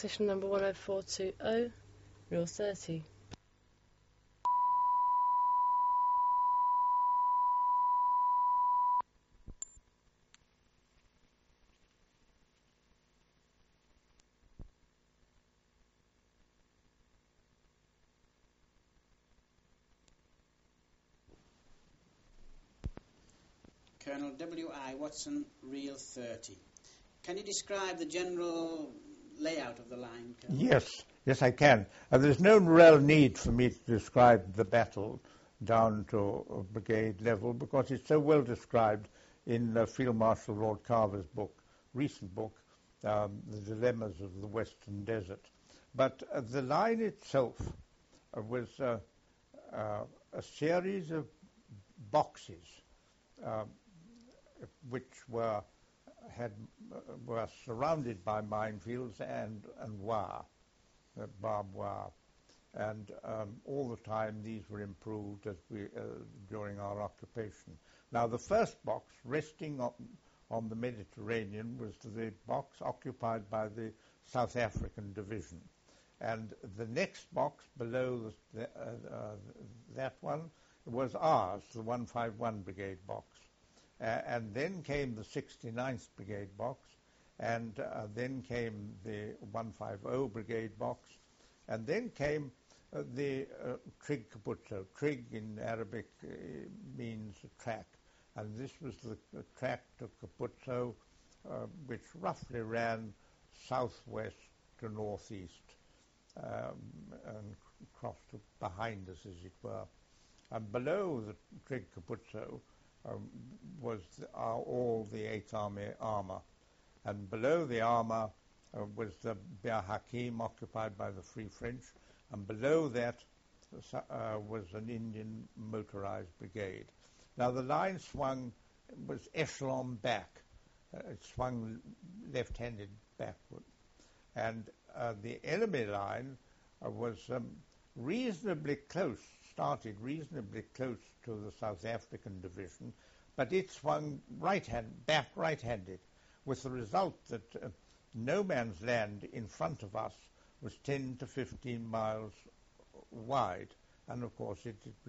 position number 10420, rule 30. Colonel W.I. Watson, reel 30. Can you describe the general layout of the line, Colonel? Yes, I can. There's no real need for me to describe the battle down to brigade level because it's so well described in Field Marshal Lord Carver's book, recent book, The Dilemmas of the Western Desert. But the line itself was a series of boxes which were surrounded by minefields and wire, barbed wire, and all the time these were improved as during our occupation. Now the first box resting on the Mediterranean was the box occupied by the South African Division, and the next box below that one was ours, the 151 Brigade box. And then came the 69th Brigade box, and then came the 150 Brigade box, and then came the Trig Capuzzo. Trig in Arabic means track, and this was the track to Capuzzo, which roughly ran southwest to northeast, and crossed behind us, as it were. And below the Trig Capuzzo was all the 8th Army armour, and below the armour was the Bir Hakeim occupied by the Free French, and below that was an Indian motorised brigade. Now the line was echelon back, it swung left-handed backward, and the enemy line was reasonably close, started reasonably close to the South African Division, but it swung back right-handed, with the result that no man's land in front of us was 10 to 15 miles wide, and of course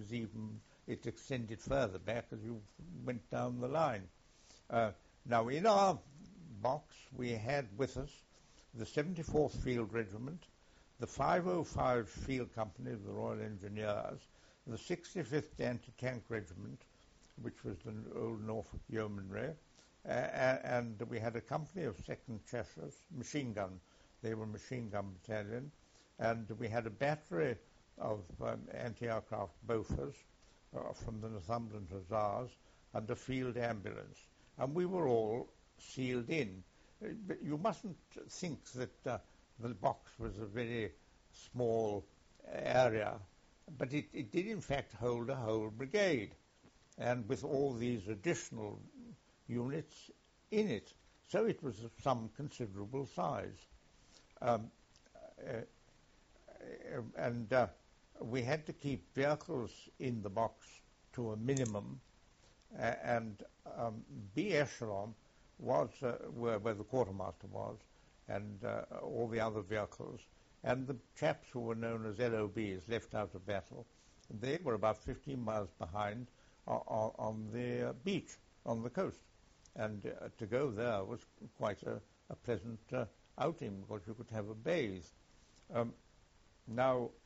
it extended further back as you went down the line. Now in our box we had with us the 74th Field Regiment, the 505 Field Company of the Royal Engineers, the 65th Anti-Tank Regiment, which was the old Norfolk Yeomanry, and we had a company of 2nd Cheshire machine gun. They were machine gun battalion, and we had a battery of anti-aircraft Bofors from the Northumberland Hussars, and a field ambulance. And we were all sealed in. But you mustn't think that the box was a very small area, but it did in fact hold a whole brigade, and with all these additional units in it. So it was of some considerable size. And we had to keep vehicles in the box to a minimum, and B echelon was where the quartermaster was, and all the other vehicles, and the chaps who were known as LOBs, left out of battle, they were about 15 miles behind on the beach, on the coast, and to go there was quite a pleasant outing, because you could have a bathe. Now,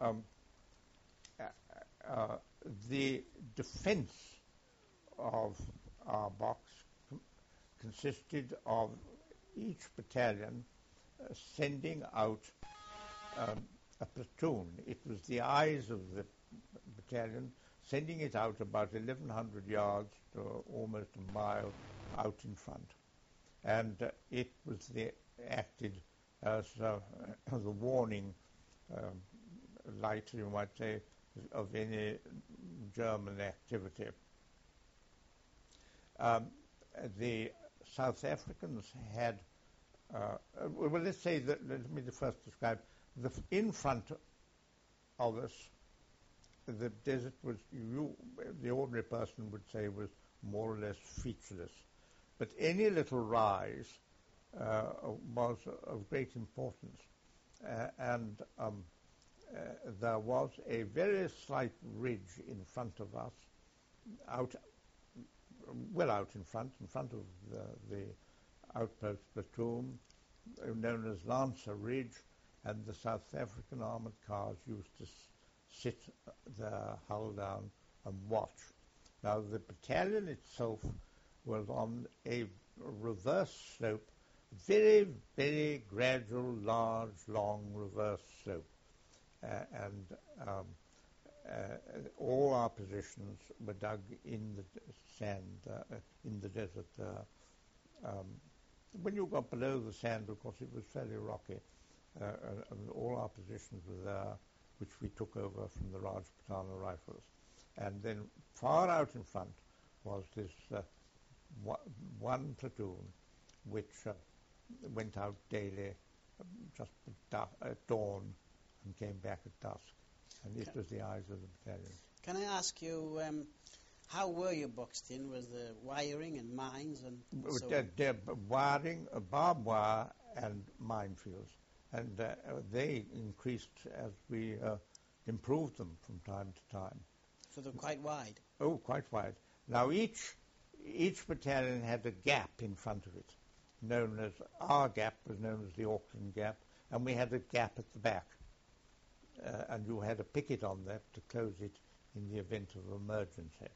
the defense of our box consisted of each battalion sending out a platoon. It was the eyes of the battalion sending it out about 1,100 yards to almost a mile out in front. And it was acted as the warning light, you might say, of any German activity. The South Africans had, well, let's say that, let me first describe, in front of us, the desert was, the ordinary person would say, was more or less featureless. But any little rise was of great importance. and there was a very slight ridge in front of us, well out in front of the outpost platoon, known as Lancer Ridge, and the South African armoured cars used to sit there, hull down, and watch. Now, the battalion itself was on a reverse slope, very, very gradual, large, long reverse slope. And all our positions were dug in the sand, in the desert there. When you got below the sand, of course, it was fairly rocky. And all our positions were there, which we took over from the Raj Patana Rifles. And then far out in front was this one platoon which went out daily just at dawn and came back at dusk. And this was the eyes of the battalion. Can I ask you, how were you boxed in? Was there wiring and mines and so on? Wiring, barbed wire and minefields. And they increased as we improved them from time to time. So they're quite wide? Oh, quite wide. Now each battalion had a gap in front of it, known as, our gap was known as the Auckland Gap, and we had a gap at the back. And you had a picket on that to close it in the event of emergency.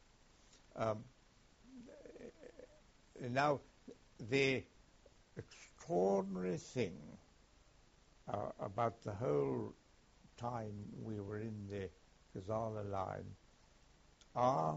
Now, the extraordinary thing about the whole time we were in the Gazala line, our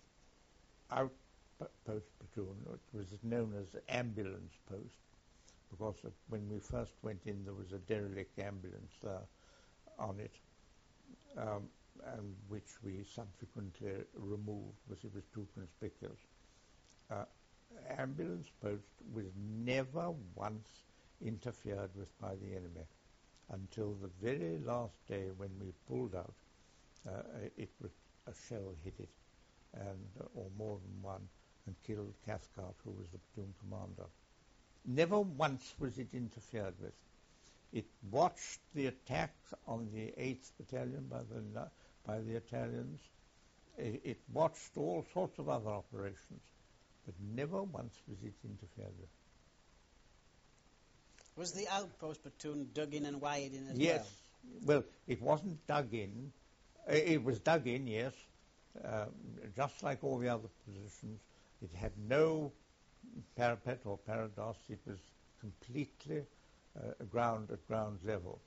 outpost platoon, which was known as ambulance post, because when we first went in there was a derelict ambulance there on it, and which we subsequently removed because it was too conspicuous. Ambulance post was never once interfered with by the enemy until the very last day when we pulled out. It was a shell hit it, and or more than one, and killed Cathcart, who was the platoon commander. Never once was it interfered with. It watched the attacks on the 8th Battalion by the Italians. It watched all sorts of other operations, but never once was it interfered with. Was the outpost platoon dug in and wired in as well? Yes. Well, it wasn't dug in. It was dug in, yes, just like all the other positions. It had no parapet or parados. It was completely at ground level.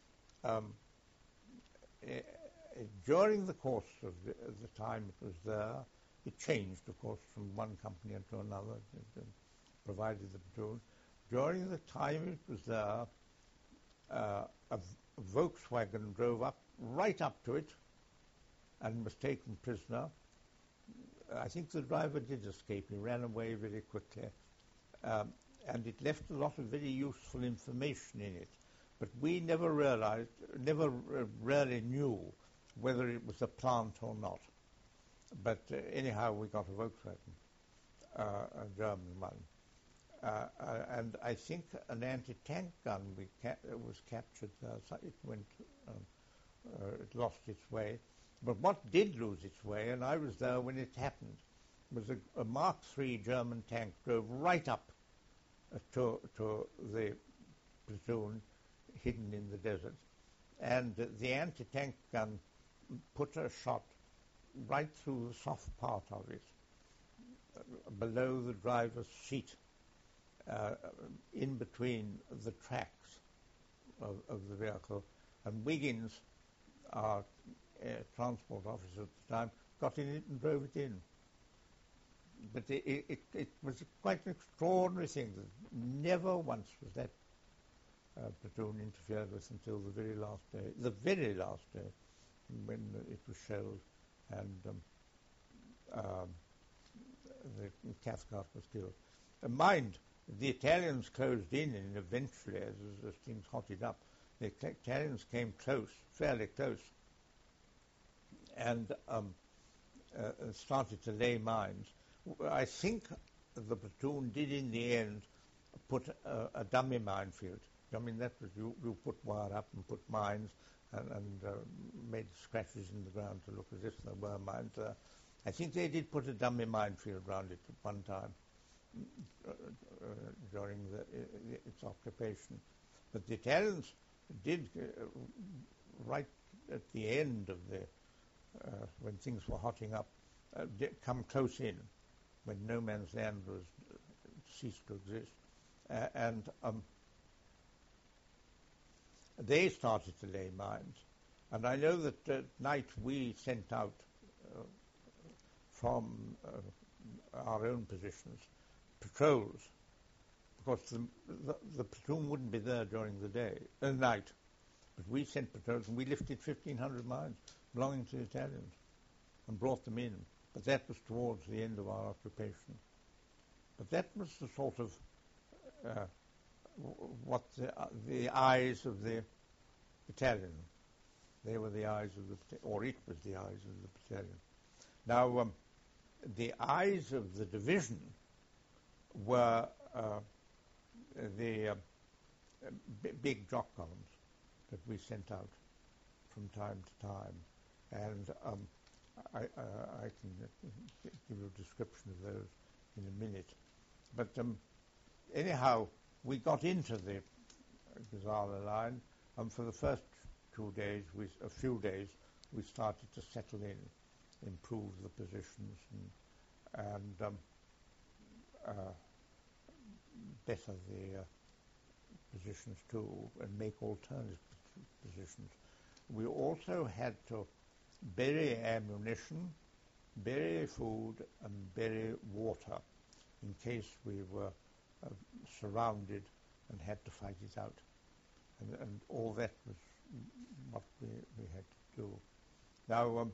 During the course of the time it was there, it changed, of course, from one company to another, provided the platoon. During the time it was there, a Volkswagen drove right up to it and was taken prisoner. I think the driver did escape. He ran away very quickly. And it left a lot of very useful information in it. But we never really knew whether it was a plant or not. But anyhow, we got a Volkswagen, a German one. And I think an anti-tank gun was captured there. So it lost its way. But what did lose its way, and I was there when it happened, was a Mark III German tank drove right up to the platoon hidden in the desert. And the anti-tank gun put a shot right through the soft part of it, below the driver's seat, in between the tracks of the vehicle. And Wiggins, our transport officer at the time, got in it and drove it in. But it was quite an extraordinary thing. Never once was that platoon interfered with until the very last day, when it was shelled and the Cathcart was killed. Mind, the Italians closed in, and eventually, as things hotted up, the Italians came close, fairly close, and started to lay mines. I think the platoon did in the end put a dummy minefield I mean, that was you put wire up and put mines and made scratches in the ground to look as if there were mines. I think they did put a dummy minefield around it at one time during its occupation. But the Italians did, right at the end of when things were hotting up, come close in, when no man's land was ceased to exist, and they started to lay mines. And I know that at night we sent out from our own positions patrols, because the platoon wouldn't be there during the night. But we sent patrols, and we lifted 1,500 mines belonging to the Italians and brought them in. But that was towards the end of our occupation. But that was the sort of what the eyes of the battalion. They were the eyes of or it was the eyes of the battalion. Now, the eyes of the division were the big jock columns that we sent out from time to time. And I can give you a description of those in a minute. But anyhow, we got into the Gazala line, and for the first a few days, we started to settle in, improve the positions, and better the positions too, and make alternative positions. We also had to bury ammunition, bury food, and bury water in case we were surrounded and had to fight it out. And all that was what we had to do. Now,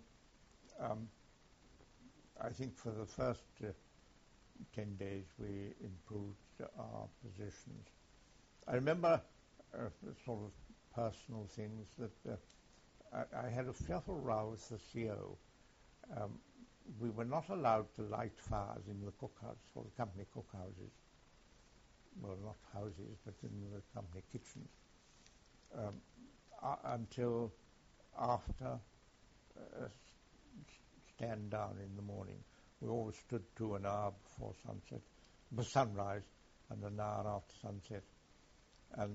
I think for the first 10 days we improved our positions. I remember sort of personal things that I had a fearful row with the CO. We were not allowed to light fires in the cookhouse, or the company cookhouses. Well, not houses, but in the company kitchens, until after stand down in the morning. We always stood to an hour before sunrise, and an hour after sunset. And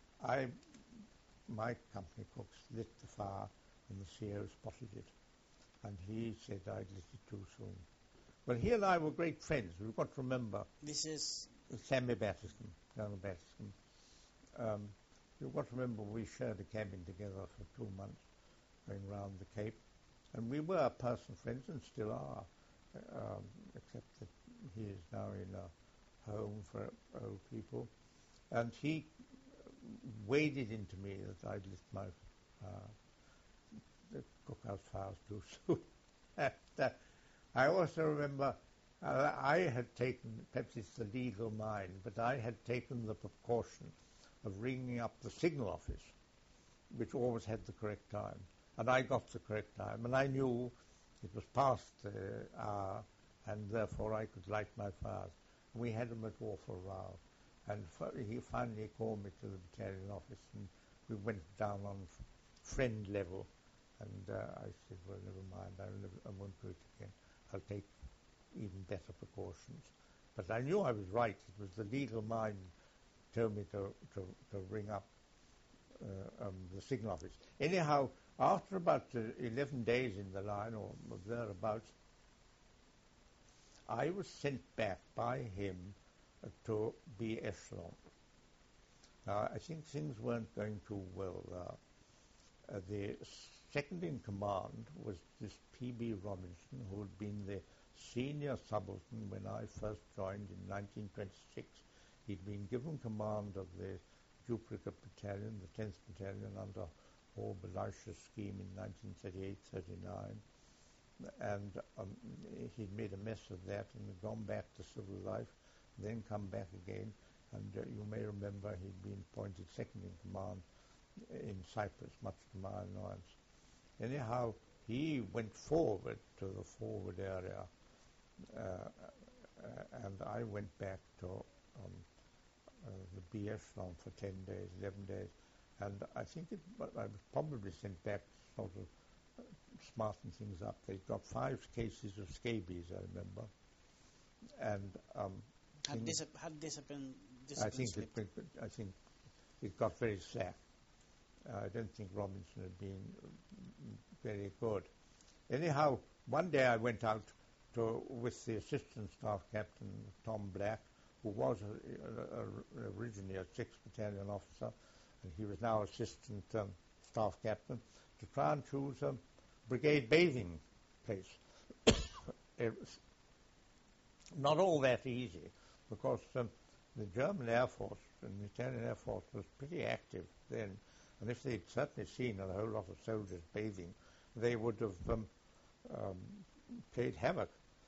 my company cooks lit the fire, and the CO spotted it. And he said I'd lit it too soon. Well, he and I were great friends. We've got to remember. This is Sammy Batterscombe, Colonel Batterscombe. You've got to remember we shared a cabin together for 2 months, going round the Cape. And we were personal friends and still are, except that he is now in a home for old people. And he waded into me that I'd lit my the cookhouse fires too soon. I also remember I had taken, perhaps it's the legal mind, but I had taken the precaution of ringing up the signal office, which always had the correct time. And I got the correct time, and I knew it was past the hour, and therefore I could light my fires. We had them at awful row. And he finally called me to the battalion office, and we went down on friend level. And I said, well, never mind, I won't do it again. I'll take even better precautions. But I knew I was right. It was the legal mind told me to ring up the signal office. Anyhow, after about 11 days in the line, or thereabouts, I was sent back by him to B echelon. Now, I think things weren't going too well there. The second in command was this P.B. Robinson, who had been the senior subaltern when I first joined in 1926. He'd been given command of the duplicate battalion, the 10th Battalion, under Orr-Belisha's scheme in 1938-39. And he'd made a mess of that and had gone back to civil life, then come back again. And you may remember he'd been appointed second in command in Cyprus, much to my annoyance. Anyhow, he went forward to the forward area, and I went back to the B echelon for 10 days, 11 days, and I think I was probably sent back to sort of smarten things up. They got 5 cases of scabies, I remember, and had discipline I think slipped? it got very slack. I don't think Robinson had been very good. Anyhow, one day I went out with the assistant staff captain, Tom Black, who was originally a 6th Battalion officer, and he was now assistant staff captain, to try and choose a brigade bathing place. It was not all that easy, because the German Air Force and the Italian Air Force was pretty active then, and if they'd certainly seen a whole lot of soldiers bathing, they would have played havoc.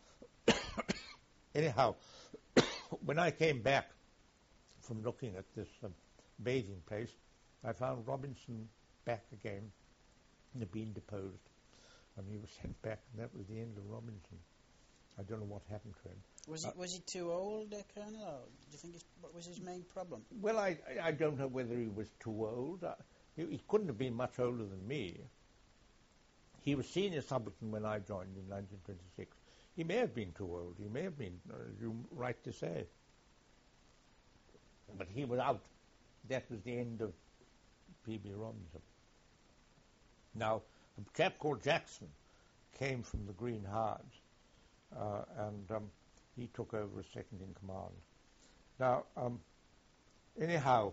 Anyhow, when I came back from looking at this bathing place, I found Robinson back again. He had been deposed, and he was sent back, and that was the end of Robinson. I don't know what happened to him. Was he too old, Colonel, or do you think what was his main problem? Well, I don't know whether he was too old. He couldn't have been much older than me. He was senior subaltern when I joined in 1926. He may have been too old. He may have been, as you right to say. But he was out. That was the end of P.B. Robinson. Now, a chap called Jackson came from the Green Hards, and he took over as second in command. Now, anyhow,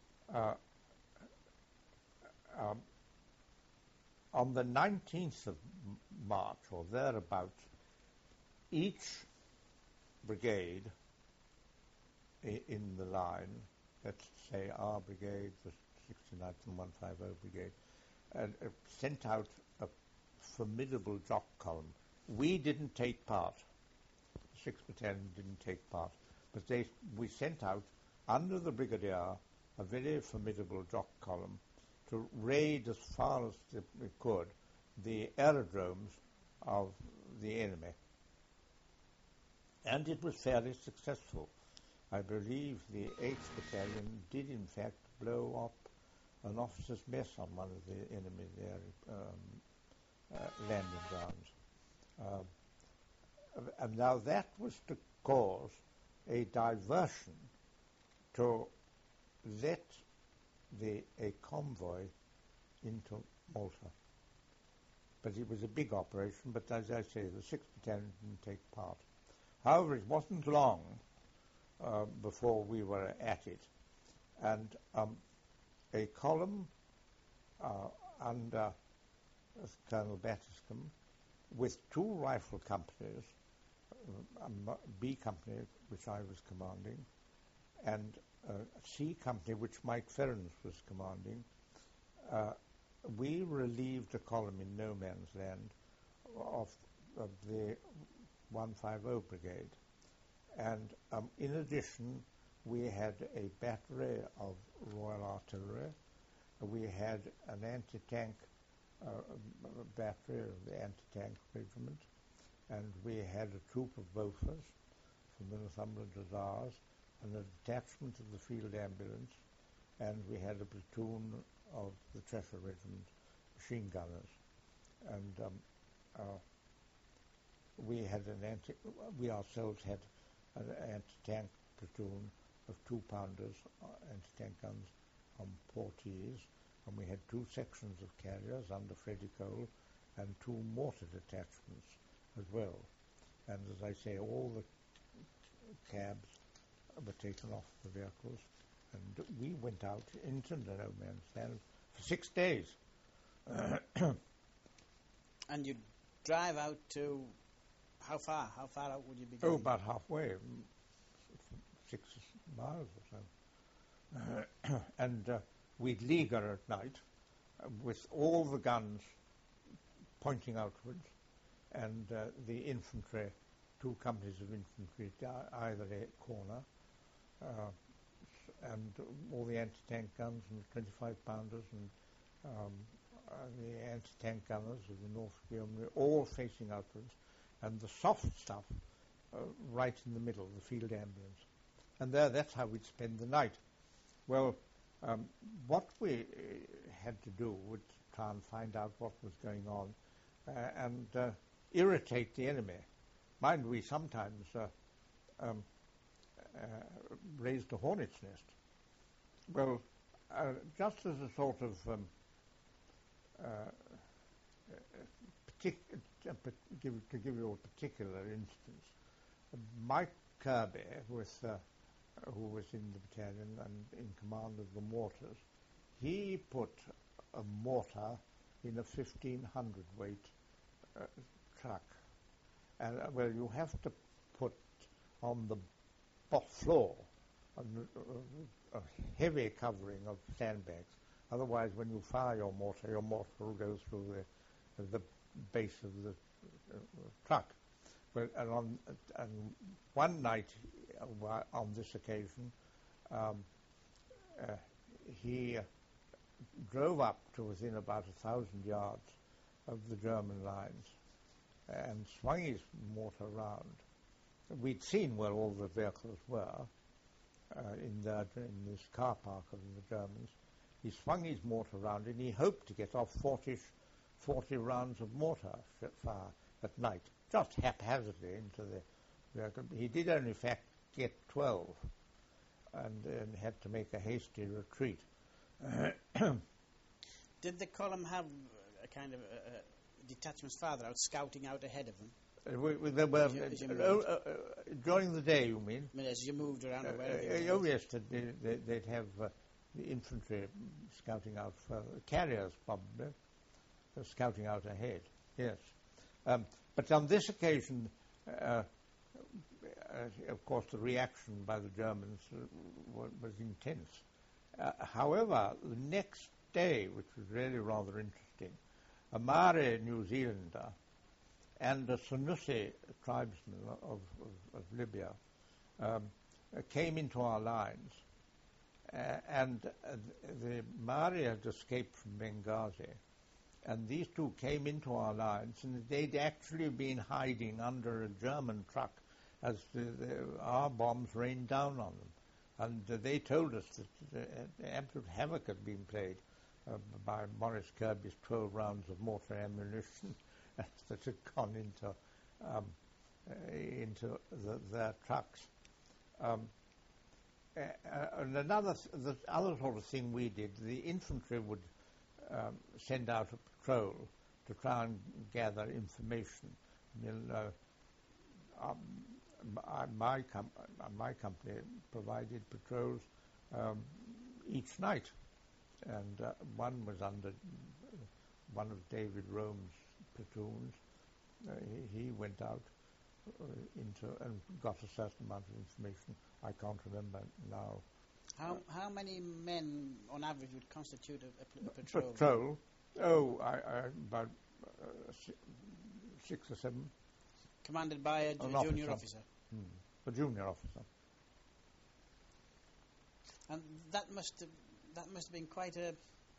on the 19th of March, or thereabouts, each brigade in the line, let's say our brigade, the 69th and 150 Brigade, sent out a formidable jock column. We didn't take part. The 6th Battalion didn't take part. But we sent out, under the Brigadier, a very formidable jock column to raid as far as we could the aerodromes of the enemy. And it was fairly successful. I believe the 8th Battalion did in fact blow up an officer's mess on one of the enemy landing grounds. And now that was to cause a diversion to let a convoy into Malta. But it was a big operation, but as I say, the 6th Battalion didn't take part. However, it wasn't long before we were at it, and a column under Colonel Battiscombe, with 2 rifle companies, B Company, which I was commanding, and C Company, which Mike Ferrens was commanding, we relieved a column in no man's land of the 150 Brigade. And in addition, we had a battery of Royal Artillery. We had an anti-tank battery of the anti-tank regiment, and we had a troop of Bofors from the Northumberland Hussars, and a detachment of the field ambulance, and we had a platoon of the Cheshire Regiment machine gunners. And we ourselves had an anti-tank platoon of 2-pounders, anti-tank guns on Portees, and we had 2 sections of carriers under Freddie Cole and 2 mortar detachments as well. And as I say, all the cabs were taken off the vehicles, and we went out into the no man's land for 6 days. And you drive out to how far? How far out would you be going? Oh, about halfway, 6 miles or so. And we'd leaguer at night with all the guns pointing outwards, and the infantry, 2 companies of infantry at either corner, and all the anti-tank guns and 25-pounders and the anti-tank gunners of the North Yeomanry, all facing outwards, and the soft stuff right in the middle, the field ambulance. And that's how we'd spend the night. Well, what we had to do was try and find out what was going on and irritate the enemy. Mind we sometimes raised a hornet's nest. Well, just as a sort of to give you a particular instance, Mike Kirby, who was in the battalion and in command of the mortars, he put a mortar in a 1,500 weight truck. And well, you have to put on the floor a heavy covering of sandbags. Otherwise, when you fire your mortar will go through the base of the truck. Well, and one night on this occasion, he drove up to within about 1,000 yards of the German lines and swung his mortar round. We'd seen where all the vehicles were in this car park of the Germans. He swung his mortar round and he hoped to get off 40 rounds of mortar fire at night, just haphazardly into the vehicle. He did only, in fact, get 12 and had to make a hasty retreat. Did the column have a kind of detachments farther out, scouting out ahead of them? There were, during the day, you mean? I mean, as you moved around? Oh, yes, they'd have the infantry scouting out further, carriers probably, scouting out ahead, yes. But on this occasion, of course, the reaction by the Germans was intense. However, the next day, which was really rather interesting, a Maori New Zealander and a Senussi tribesman of Libya came into our lines, and the Maori had escaped from Benghazi, and these two came into our lines, and they'd actually been hiding under a German truck as our bombs rained down on them. And they told us that absolute havoc had been played by Maurice Kirby's 12 rounds of mortar ammunition that had gone into their trucks. And the other sort of thing we did, the infantry would send out a patrol to try and gather information. My company provided patrols each night, and one was under one of David Rome's platoons. He went out and got a certain amount of information. I can't remember now. How many men, on average, would constitute a patrol? Patrol? Oh, about 6 or 7. Commanded by a junior officer? A junior officer. And that must have been quite a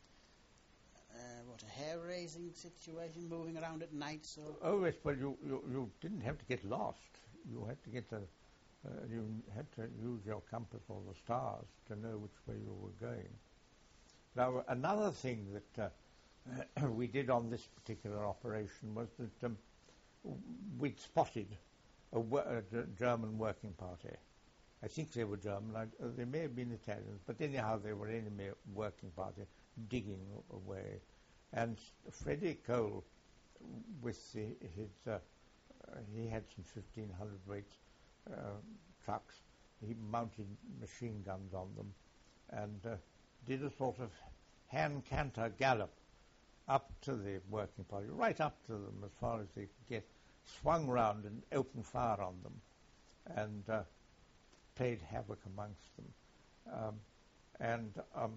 hair-raising situation, moving around at night. So. Oh yes, well you didn't have to get lost. You had to get you had to use your compass or the stars to know which way you were going. Now another thing that we did on this particular operation was that we'd spotted a German working party. I think they were German. They may have been Italians, but anyhow they were enemy working party digging away. And Freddie Cole, with he had some 1,500 weight trucks. He mounted machine guns on them and did a sort of hand canter gallop up to the working party, right up to them as far as they could get, swung round and opened fire on them, and played havoc amongst them. And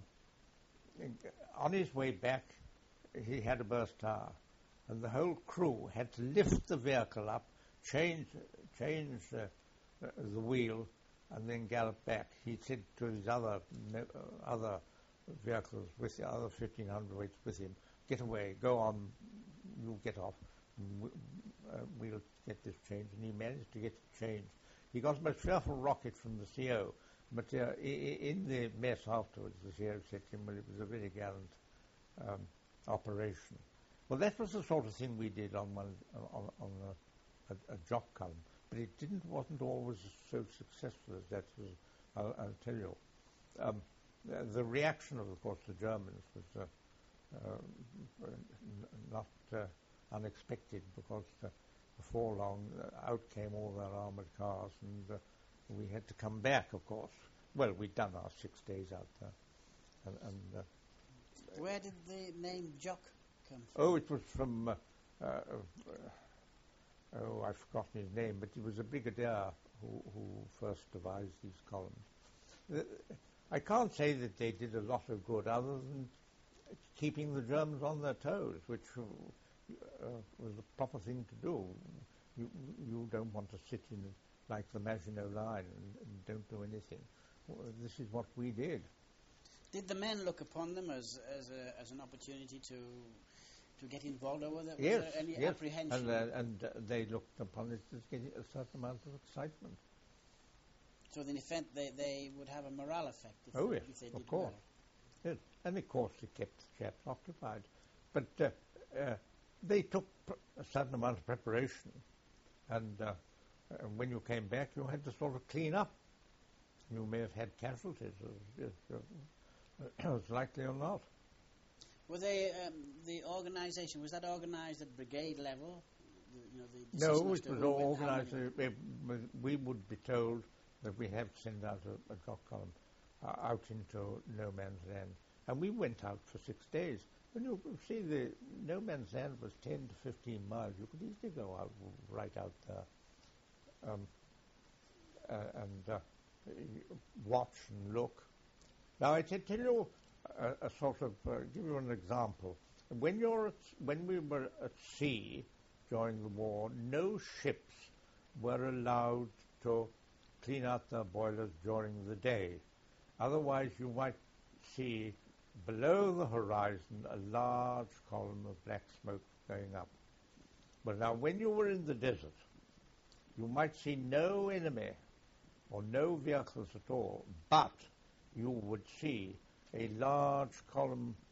on his way back, he had a burst tire, and the whole crew had to lift the vehicle up, change the wheel, and then gallop back. He said to his other vehicles with the other 1,500 weights with him, "Get away, go on, you'll get off. We'll get this changed." And he managed to get it changed. He got the most fearful rocket from the CO, But in the mess afterwards, the CEO said to him, well, it was a very gallant operation. Well, that was the sort of thing we did on a jock column, but it wasn't always so successful as that. I'll tell you. The reaction of course, the Germans was not unexpected, because before long out came all their armoured cars, and we had to come back, of course. Well, we'd done our 6 days out there. Where did the name Jock come from? Oh, it was from, I've forgotten his name, but he was a brigadier who first devised these columns. I can't say that they did a lot of good other than keeping the Germans on their toes, which was the proper thing to do. You don't want to sit in like the Maginot Line and don't do anything. Well, this is what we did. Did the men look upon them as an opportunity to get involved, or was Yes, there any yes. apprehension? And they looked upon it as getting a certain amount of excitement. So in effect, they would have a morale effect if they did of course. well. Yes. And of course it kept the chaps occupied. But they took a certain amount of preparation, and when you came back you had to sort of clean up. You may have had casualties, as likely or not. Were they, the organisation, was that organised at brigade level? No, it was organised. We would be told that we have to send out a jock column out into no man's land. And we went out for 6 days. When you see the no man's land was 10 to 15 miles, you could easily go out right out there and watch and look. Now I tell you a sort of give you an example. When we were at sea during the war, no ships were allowed to clean out their boilers during the day. Otherwise, you might see below the horizon a large column of black smoke going up. But now, when you were in the desert, you might see no enemy or no vehicles at all, but you would see a large column